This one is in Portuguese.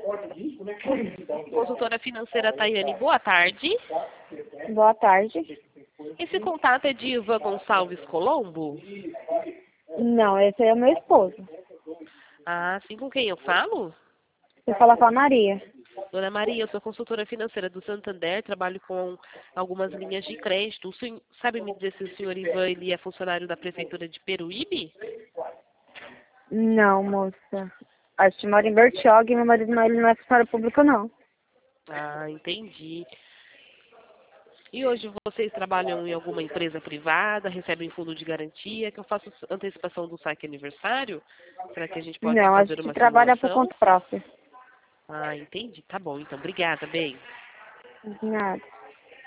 Consultora financeira Tayane, boa tarde. Boa tarde. Esse contato é de Ivan Gonçalves Colombo? Não, esse é o meu esposo. Ah, sim, com quem eu falo? Você fala com a Maria. Dona Maria, eu sou consultora financeira do Santander, trabalho com algumas linhas de crédito. O senhor sabe me dizer se o senhor Ivan ele é funcionário da Prefeitura de Peruíbe? Não, moça. A gente mora em Bertioga e meu marido não, ele não é funcionário público, não. Ah, entendi. E hoje vocês trabalham em alguma empresa privada, recebem fundo de garantia, que eu faço antecipação do saque aniversário? Será que a gente pode Não, a fazer gente uma trabalha por simulação? conta própria. Ah, entendi. Tá bom, então. Obrigada, bem. Nada.